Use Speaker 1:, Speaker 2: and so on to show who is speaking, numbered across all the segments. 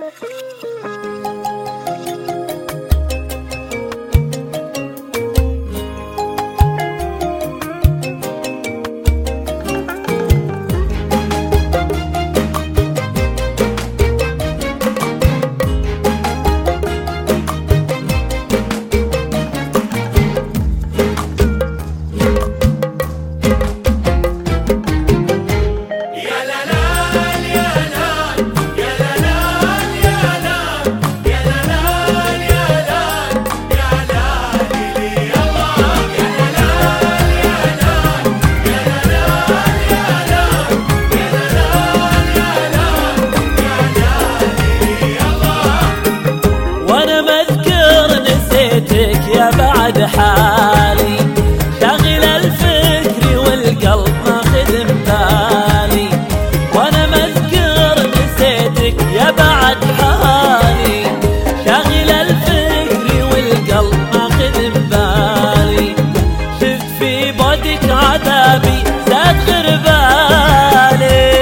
Speaker 1: بعد حالي شاغل الفكر والقلب ماخذ بالي، وانا مذكر نسيتك يا بعد حالي شاغل الفكر والقلب ماخذ بالي، شفت في بعدك عذابي زاد غربالي،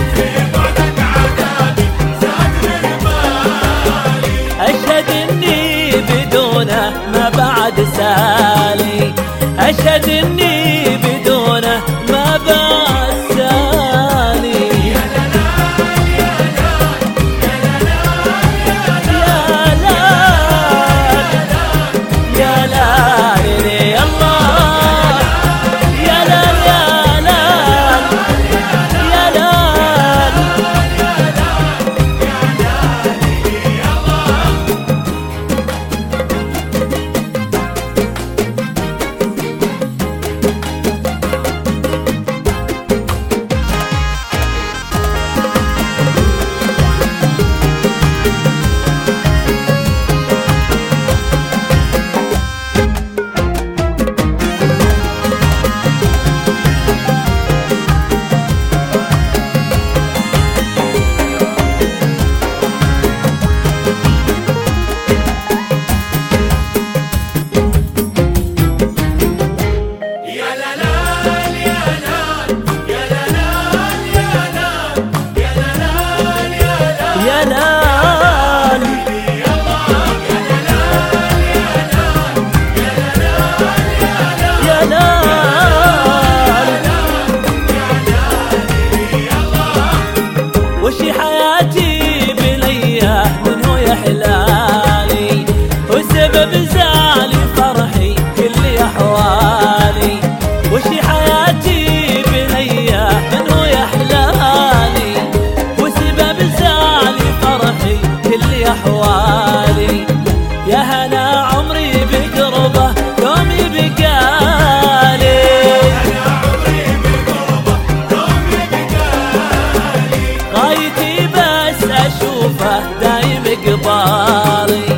Speaker 1: اشهد اني بدونه ما بعد سالي، أشهد إني بدونه ما بعد سالي. يا لال يا لال يا الله، يا لال يا لال يا لال. وشي حياتي بليه من هو يا حلالي، وسبب زعلي فرحي كل احوالي، وشي حياتي بليه من هو يا حلالي، وسبب زعلي فرحي كل احوالي، يا هنا عمري بقربه يومي بقالي، غايتي بس اشوفه دايم قبالي.